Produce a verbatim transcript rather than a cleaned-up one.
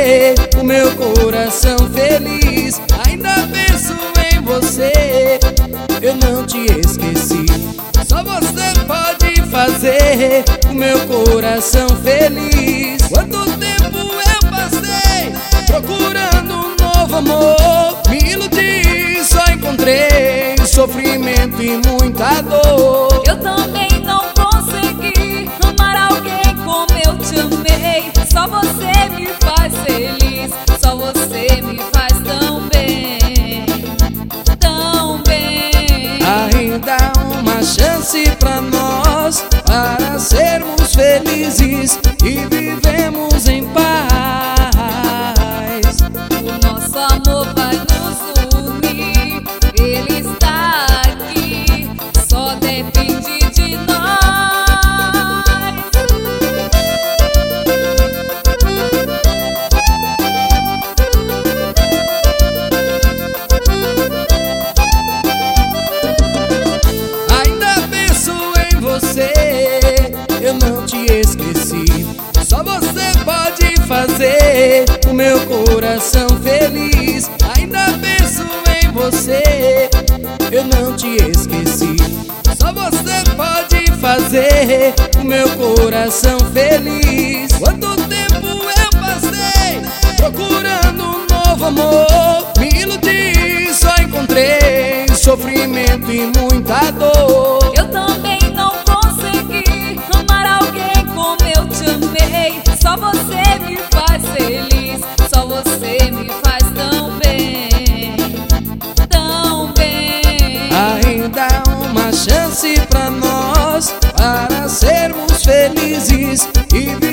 você, o meu coração feliz. Ainda penso em você, eu não te esqueci. Só você pode fazer o meu coração feliz. Quanto tempo eu passei procurando um novo amor, me iludi, só encontrei sofrimento e muita dor. Eu também não consegui amar alguém como eu te amei. Só você me faz feliz, só você me faz tão bem, tão bem. Ainda há uma chance pra nós, para sermos felizes e vivemos em paz. O nosso amor vai nos unir, ele está aqui, só depende de nós. Ainda penso em você, eu não te esqueci. Só você pode fazer o meu coração feliz. Ainda penso em você, eu não te esqueci. Só você pode fazer o meu coração feliz. Quanto tempo eu passei procurando um novo amor, me iludi, só encontrei sofrimento e muita dor. Eu também não consegui amar alguém como eu te amei. Só você me faz feliz, só você me faz tão bem, tão bem. Ainda há uma chance pra nós, para sermos felizes e